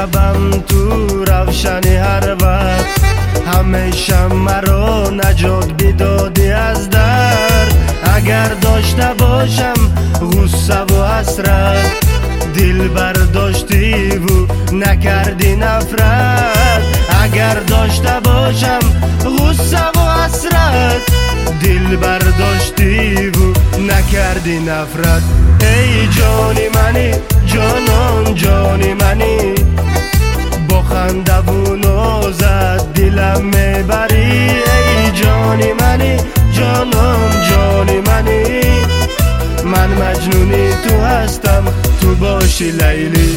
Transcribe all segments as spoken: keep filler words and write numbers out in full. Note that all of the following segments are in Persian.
شبم تو روشنی هر وقت، همیشه مرا نجات بدادی از درد. اگر داشته باشم غصه و حسرت، دل برداشتی و نکردی نفرت. اگر داشته باشم غصه و حسرت، دل برداشتی و نکردی نفرت. ای جانی منی جانان جانی منی، با خنده و نازت دلم میبری. ای جانی منی جانان جانی منی، من مجنونی تو هستم تو باشی لیلی.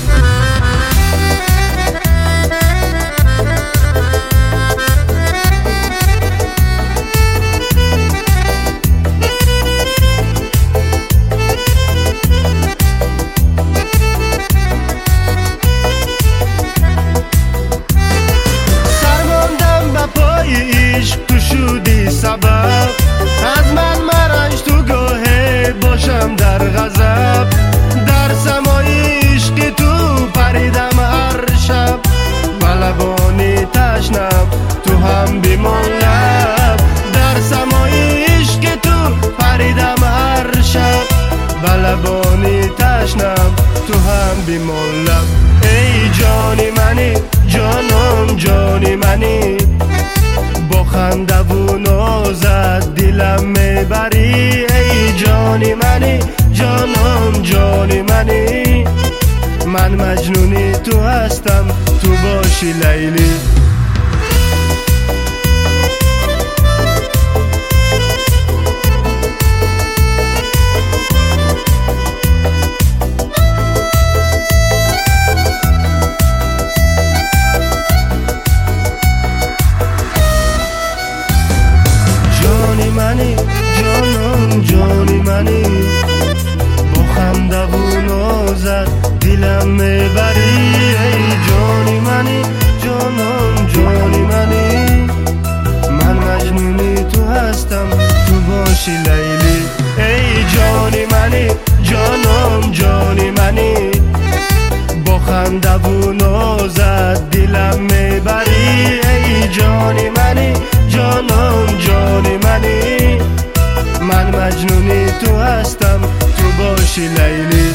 سرماندم به پای عشق تو شدی سبب، از من مرنج تو گاهی باشم در غضب. در سمای عشق تو پریدم هر شب، بلبانی تشنم تو هم بیمان لب. در سمای عشق تو پریدم هر شب، بلبانی تشنم تو هم بیمان لب. ای جانی منی جانان جانی منی، با خنده و نازت دلم میبری. ای جانی منی جانان جانی منی، من مجنونی تو هستم تو باشی لیلی. جانی منی جانان جانی منی، با خنده و نازت دلم میبری. ای جانی منی جانان جانی منی، من مجنونی تو هستم تو باشی لیلی. ای جانی منی جانان جانی منی، با خنده و نازت دلم میبری. ای جانی منی جانان جانی منی، من مجنونی تو هستم تو باشی لیلی.